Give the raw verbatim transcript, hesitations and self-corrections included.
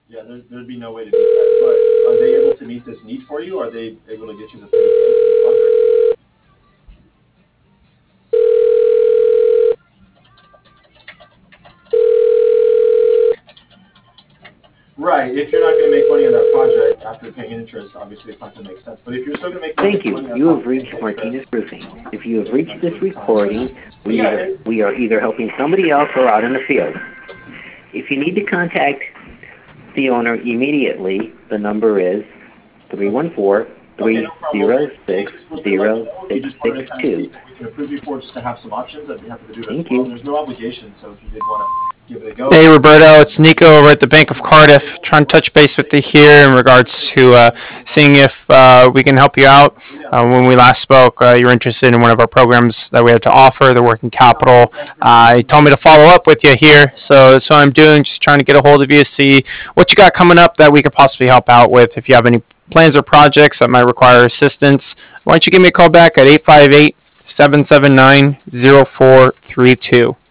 Yeah, there, there'd be no way to beat that. But are they able to meet this need for you? Are they able to get you the thirty K for the project? Right. If you're not going to make money on that project after paying interest, obviously it's not going to make sense. But if you're still going to make Thank money you. on You top have of paying reached Martinez interest, Roofing. If you have reached this absolutely fine. But, recording, but we, yeah, either, it, we are either helping somebody else or out in the field. If you need to contact the owner immediately, the number is three one four, okay, three no problem. Well, zero if six anything was going to let zero you know, if you six just wanted six to kind of see two. what we can approve you for, just to have some options, I'd be happy to do it as Thank well. you. There's no obligation, so if you did want to give it a go. Hey Roberto, it's Nico over at the Bank of Cardiff, trying to touch base with you here in regards to uh, seeing if uh, we can help you out. Uh, when we last spoke, uh, you were interested in one of our programs that we have to offer, the working capital. Uh, he told me to follow up with you here, so that's what I'm doing, just trying to get a hold of you, see what you got coming up that we could possibly help out with. If you have any plans or projects that might require assistance, why don't you give me a call back at eight five eight, seven seven nine, zero four three two.